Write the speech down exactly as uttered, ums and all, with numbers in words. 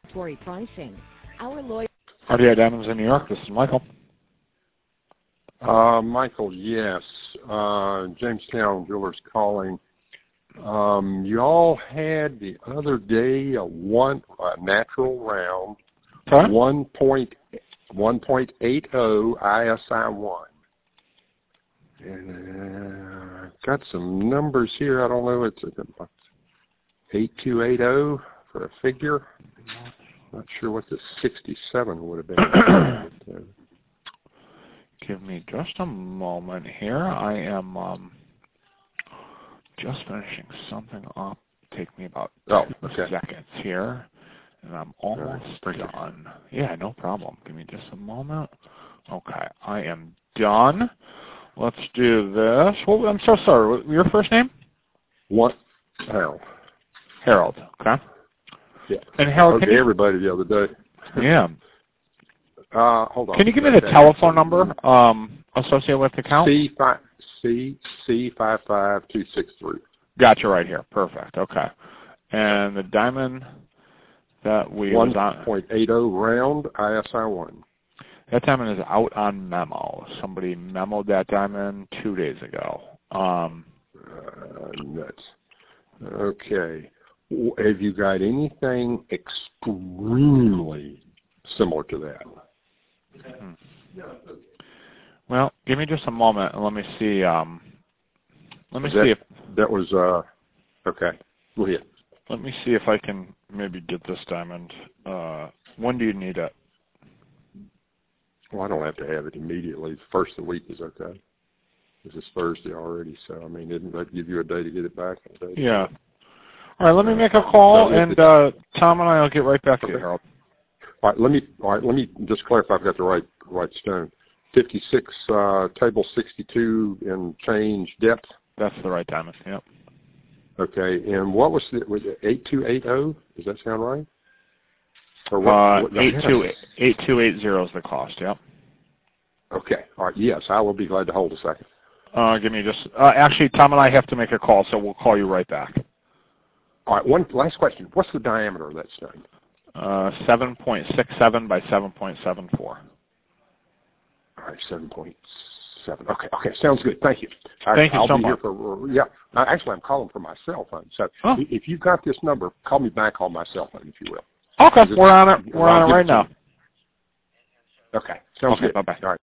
Tory pricing. Our lawyer. R D I Diamonds in New York. This is Michael. Uh, Michael, yes. Uh, Jamestown Jewelers calling. Um, you all had the other day a one a natural round, Huh? one point one point eight zero I S I one. And uh, I've got some numbers here. I don't know. It's eight two eight zero for a figure. Not sure what the sixty-seven would have been. Give me just a moment here. I am um, just finishing something up. Take me about oh, two okay. seconds here, and I'm almost right, done. You. Yeah, no problem. Give me just a moment. Okay, I am done. Let's do this. Well, I'm so sorry. Your first name? What? Harold. Harold. Okay. Yeah. And Harold, okay, you, everybody the other day. yeah. Uh, hold on. Can you give me the telephone number um, associated with the account? C five C C five five two six three. Gotcha, right here. Perfect. Okay. And the diamond that we one was on point eight zero round I S I one. That diamond is out on memo. Somebody memoed that diamond two days ago. Um, uh, nuts. Okay. Have you got anything extremely similar to that? hmm. Well, give me just a moment and let me see. Um, let me that, see if that was uh, okay. Go ahead. Let me see if I can maybe get this diamond. Uh, when do you need it? Well, I don't have to have it immediately. First of the week is okay. This is Thursday already, so I mean, didn't that give you a day to get it back? Yeah. All right, let me make a call, and uh, Tom and I will get right back to you, Harold. All right, let me all right, let me just clarify I've got the right right stone. fifty-six, uh, table sixty-two in change depth. That's the right diamond. Yep. Okay, and what was the was it eight two eight zero? Does that sound right? Or what, uh, what eight two eight two eight zero is the cost. Yep. Okay. All right. Yes, I will be glad to hold a second. Uh, give me just. Uh, actually, Tom and I have to make a call, so we'll call you right back. All right. One last question. What's the diameter of that stone? Uh, seven point six seven by seven point seven four. All right, seven point seven. Okay. Okay. Sounds good. Thank you. I, Thank you I'll so be much. Here for, yeah. Actually, I'm calling from my cell phone. So oh. if you've got this number, call me back on my cell phone, if you will. Okay. We're on it. We're on it right now. Okay. Sounds okay, good. Bye bye. All right.